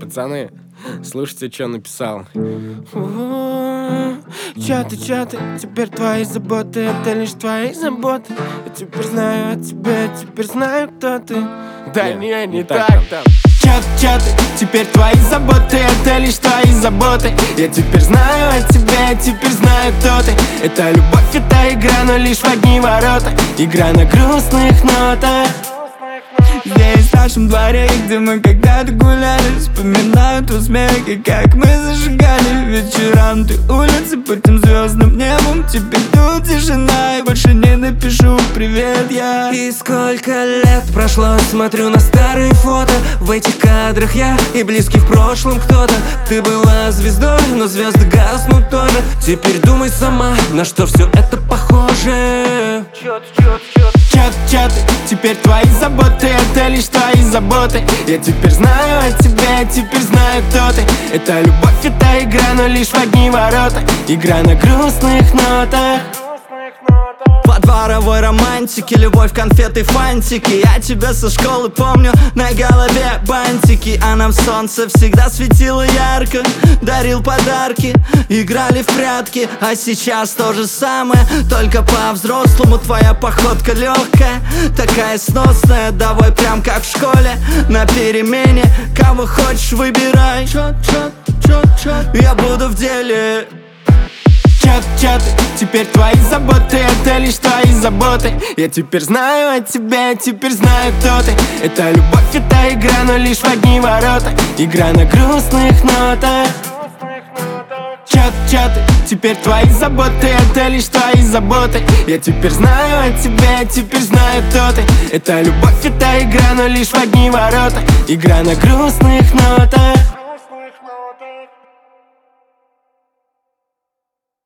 Пацаны, слушайте, что написал. Чаты, теперь твои заботы, это лишь твои заботы. Я теперь знаю о тебе, теперь знаю, кто ты. Да не так там. Чаты, теперь твои заботы, это лишь твои заботы. Я теперь знаю о тебе, теперь знаю, кто ты. Это любовь, это игра, но лишь в одни ворота. Игра на грустных нотах. Здесь, в нашем дворе, где мы когда-то гуляли, вспоминают успехи, как мы зажигали вечерам ты улицы под тем звездным небом. Теперь тут тишина, и больше не напишу привет я. И сколько лет прошло, смотрю на старые фото. В этих кадрах я и близкий в прошлом кто-то. Ты была звездой, но звезды гаснут тоже. Теперь думай сама, на что все это похоже. Чаты, теперь твои заботы, это лишь твои заботы. Я теперь знаю о тебе, теперь знаю, кто ты. Это любовь, это игра, но лишь в одни ворота. Игра на грустных нотах. По дворовой романтике, любовь, конфеты, фантики. Я тебя со школы помню, на голове бантики. А нам солнце всегда светило ярко, дарил подарки, играли в прятки. А сейчас то же самое, только по-взрослому. Твоя походка легкая, такая сносная. Давай прям как в школе, на перемене. Кого хочешь выбирай, я буду в деле. Чаты, теперь твои заботы, это лишь твои заботы. Я теперь знаю о тебе, теперь знаю, кто ты. Это любовь, это игра, но лишь в одни ворота. Игра на грустных нотах. Чаты, теперь твои заботы, это лишь твои заботы. Я теперь знаю о тебе, теперь знаю, кто ты. Это любовь, это игра, но лишь в одни ворота. Игра на грустных нотах.